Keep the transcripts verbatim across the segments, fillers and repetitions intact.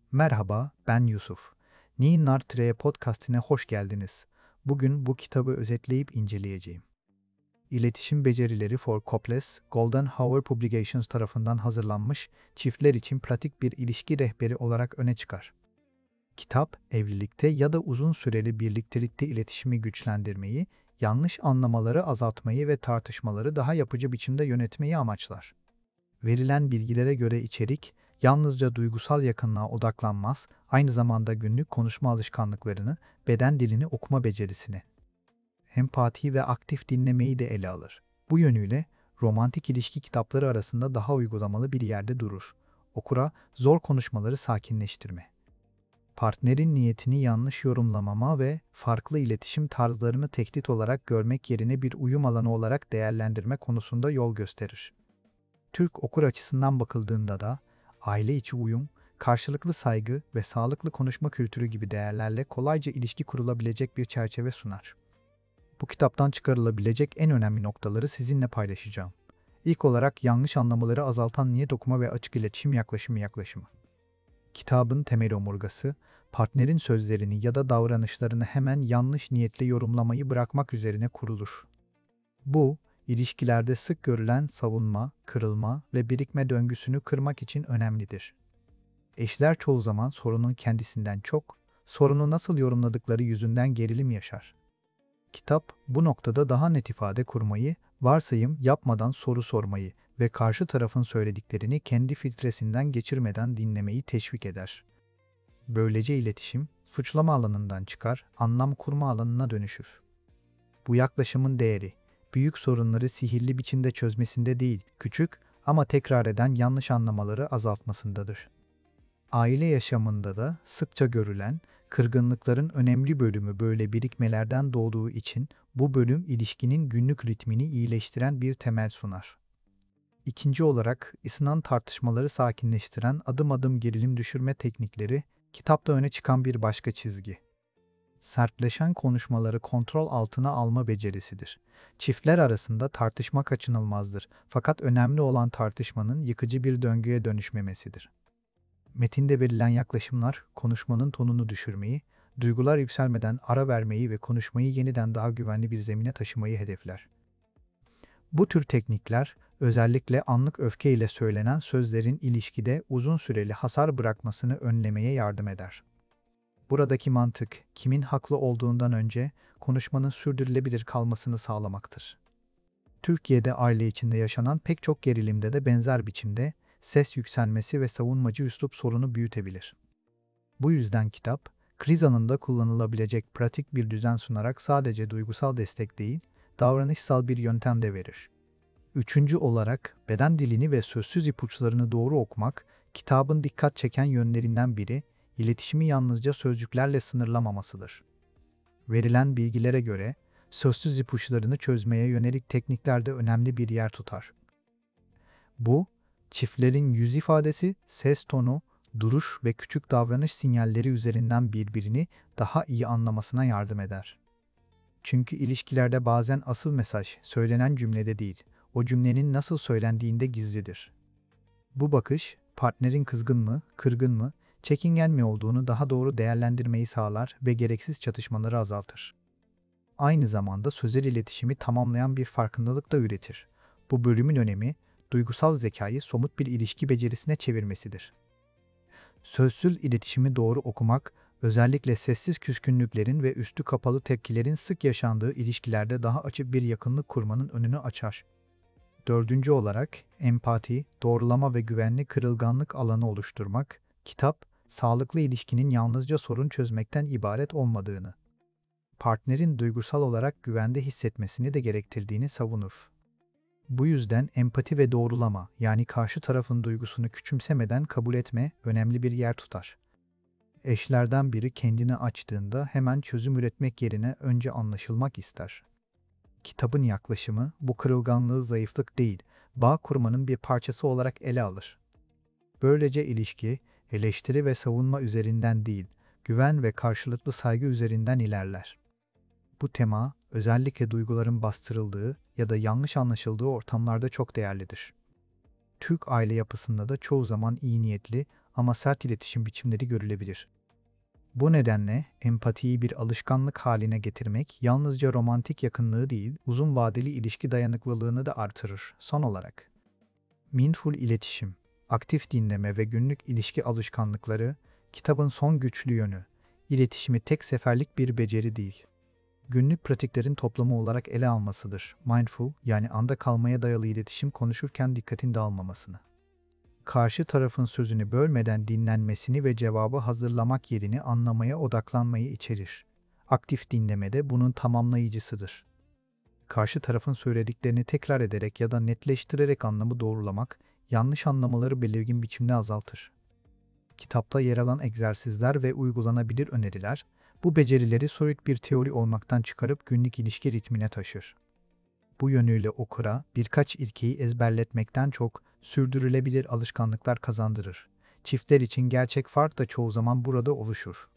Merhaba, ben Yusuf. Ni Nartre podcastine hoş geldiniz. Bugün bu kitabı özetleyip inceleyeceğim. İletişim Becerileri for Couples, Golden Hour Publications tarafından hazırlanmış, çiftler için pratik bir ilişki rehberi olarak öne çıkar. Kitap, evlilikte ya da uzun süreli birliktelikte iletişimi güçlendirmeyi, yanlış anlamaları azaltmayı ve tartışmaları daha yapıcı biçimde yönetmeyi amaçlar. Verilen bilgilere göre içerik, yalnızca duygusal yakınlığa odaklanmaz, aynı zamanda günlük konuşma alışkanlıklarını, beden dilini okuma becerisini, empati ve aktif dinlemeyi de ele alır. Bu yönüyle romantik ilişki kitapları arasında daha uygulamalı bir yerde durur. Okura zor konuşmaları sakinleştirme, partnerin niyetini yanlış yorumlamama ve farklı iletişim tarzlarını tehdit olarak görmek yerine bir uyum alanı olarak değerlendirme konusunda yol gösterir. Türk okur açısından bakıldığında da aile içi uyum, karşılıklı saygı ve sağlıklı konuşma kültürü gibi değerlerle kolayca ilişki kurulabilecek bir çerçeve sunar. Bu kitaptan çıkarılabilecek en önemli noktaları sizinle paylaşacağım. İlk olarak yanlış anlamaları azaltan niyet okuma ve açık iletişim yaklaşımı yaklaşımı. Kitabın temel omurgası, partnerin sözlerini ya da davranışlarını hemen yanlış niyetle yorumlamayı bırakmak üzerine kurulur. Bu, ilişkilerde sık görülen savunma, kırılma ve birikme döngüsünü kırmak için önemlidir. Eşler çoğu zaman sorunun kendisinden çok, sorunu nasıl yorumladıkları yüzünden gerilim yaşar. Kitap, bu noktada daha net ifade kurmayı, varsayım yapmadan soru sormayı ve karşı tarafın söylediklerini kendi filtresinden geçirmeden dinlemeyi teşvik eder. Böylece iletişim, suçlama alanından çıkar, anlam kurma alanına dönüşür. Bu yaklaşımın değeri, büyük sorunları sihirli biçimde çözmesinde değil, küçük ama tekrar eden yanlış anlamaları azaltmasındadır. Aile yaşamında da sıkça görülen kırgınlıkların önemli bölümü böyle birikmelerden doğduğu için bu bölüm ilişkinin günlük ritmini iyileştiren bir temel sunar. İkinci olarak ısınan tartışmaları sakinleştiren adım adım gerilim düşürme teknikleri kitapta öne çıkan bir başka çizgi. Sertleşen konuşmaları kontrol altına alma becerisidir. Çiftler arasında tartışma kaçınılmazdır, fakat önemli olan tartışmanın yıkıcı bir döngüye dönüşmemesidir. Metinde verilen yaklaşımlar, konuşmanın tonunu düşürmeyi, duygular yükselmeden ara vermeyi ve konuşmayı yeniden daha güvenli bir zemine taşımayı hedefler. Bu tür teknikler, özellikle anlık öfke ile söylenen sözlerin ilişkide uzun süreli hasar bırakmasını önlemeye yardım eder. Buradaki mantık, kimin haklı olduğundan önce konuşmanın sürdürülebilir kalmasını sağlamaktır. Türkiye'de aile içinde yaşanan pek çok gerilimde de benzer biçimde ses yükselmesi ve savunmacı üslup sorunu büyütebilir. Bu yüzden kitap, kriz anında kullanılabilecek pratik bir düzen sunarak sadece duygusal destek değil, davranışsal bir yöntem de verir. Üçüncü olarak beden dilini ve sözsüz ipuçlarını doğru okumak, kitabın dikkat çeken yönlerinden biri, iletişimi yalnızca sözcüklerle sınırlamamasıdır. Verilen bilgilere göre, sözsüz ipuçlarını çözmeye yönelik teknikler de önemli bir yer tutar. Bu, çiftlerin yüz ifadesi, ses tonu, duruş ve küçük davranış sinyalleri üzerinden birbirini daha iyi anlamasına yardım eder. Çünkü ilişkilerde bazen asıl mesaj söylenen cümlede değil, o cümlenin nasıl söylendiğinde gizlidir. Bu bakış, partnerin kızgın mı, kırgın mı, çekingen mi olduğunu daha doğru değerlendirmeyi sağlar ve gereksiz çatışmaları azaltır. Aynı zamanda sözel iletişimi tamamlayan bir farkındalık da üretir. Bu bölümün önemi, duygusal zekayı somut bir ilişki becerisine çevirmesidir. Sözsüz iletişimi doğru okumak, özellikle sessiz küskünlüklerin ve üstü kapalı tepkilerin sık yaşandığı ilişkilerde daha açık bir yakınlık kurmanın önünü açar. Dördüncü olarak, empati, doğrulama ve güvenli kırılganlık alanı oluşturmak, kitap, sağlıklı ilişkinin yalnızca sorun çözmekten ibaret olmadığını, partnerin duygusal olarak güvende hissetmesini de gerektirdiğini savunur. Bu yüzden empati ve doğrulama, yani karşı tarafın duygusunu küçümsemeden kabul etme, önemli bir yer tutar. Eşlerden biri kendini açtığında hemen çözüm üretmek yerine önce anlaşılmak ister. Kitabın yaklaşımı, bu kırılganlığı zayıflık değil, bağ kurmanın bir parçası olarak ele alır. Böylece ilişki, eleştiri ve savunma üzerinden değil, güven ve karşılıklı saygı üzerinden ilerler. Bu tema, özellikle duyguların bastırıldığı ya da yanlış anlaşıldığı ortamlarda çok değerlidir. Türk aile yapısında da çoğu zaman iyi niyetli ama sert iletişim biçimleri görülebilir. Bu nedenle empatiyi bir alışkanlık haline getirmek yalnızca romantik yakınlığı değil, uzun vadeli ilişki dayanıklılığını da artırır. Son olarak, mindful iletişim, aktif dinleme ve günlük ilişki alışkanlıkları, kitabın son güçlü yönü. İletişimi tek seferlik bir beceri değil, günlük pratiklerin toplamı olarak ele almasıdır. Mindful, yani anda kalmaya dayalı iletişim konuşurken dikkatin dağılmamasını, karşı tarafın sözünü bölmeden dinlenmesini ve cevabı hazırlamak yerini anlamaya odaklanmayı içerir. Aktif dinleme de bunun tamamlayıcısıdır. Karşı tarafın söylediklerini tekrar ederek ya da netleştirerek anlamı doğrulamak, yanlış anlamaları belirgin biçimde azaltır. Kitapta yer alan egzersizler ve uygulanabilir öneriler, bu becerileri soyut bir teori olmaktan çıkarıp günlük ilişki ritmine taşır. Bu yönüyle okura birkaç ilkeyi ezberletmekten çok sürdürülebilir alışkanlıklar kazandırır. Çiftler için gerçek fark da çoğu zaman burada oluşur.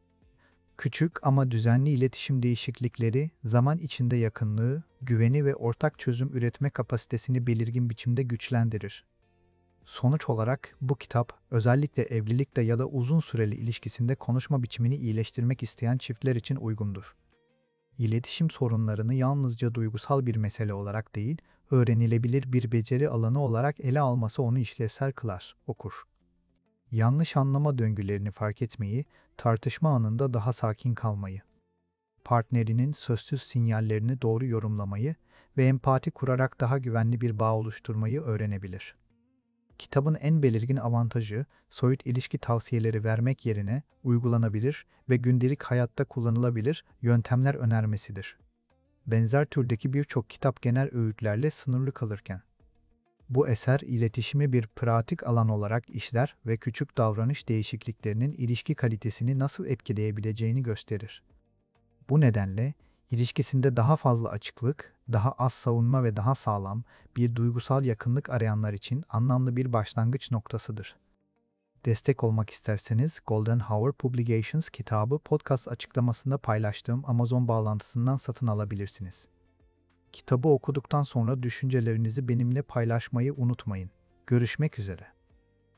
Küçük ama düzenli iletişim değişiklikleri zaman içinde yakınlığı, güveni ve ortak çözüm üretme kapasitesini belirgin biçimde güçlendirir. Sonuç olarak bu kitap özellikle evlilikte ya da uzun süreli ilişkisinde konuşma biçimini iyileştirmek isteyen çiftler için uygundur. İletişim sorunlarını yalnızca duygusal bir mesele olarak değil, öğrenilebilir bir beceri alanı olarak ele alması onu işlevsel kılar, okur. Yanlış anlama döngülerini fark etmeyi, tartışma anında daha sakin kalmayı, partnerinin sözsüz sinyallerini doğru yorumlamayı ve empati kurarak daha güvenli bir bağ oluşturmayı öğrenebilir. Kitabın en belirgin avantajı, soyut ilişki tavsiyeleri vermek yerine uygulanabilir ve gündelik hayatta kullanılabilir yöntemler önermesidir. Benzer türdeki birçok kitap genel öğütlerle sınırlı kalırken, bu eser iletişimi bir pratik alan olarak işler ve küçük davranış değişikliklerinin ilişki kalitesini nasıl etkileyebileceğini gösterir. Bu nedenle, ilişkisinde daha fazla açıklık, daha az savunma ve daha sağlam bir duygusal yakınlık arayanlar için anlamlı bir başlangıç noktasıdır. Destek olmak isterseniz Golden Hour Publications kitabı podcast açıklamasında paylaştığım Amazon bağlantısından satın alabilirsiniz. Kitabı okuduktan sonra düşüncelerinizi benimle paylaşmayı unutmayın. Görüşmek üzere.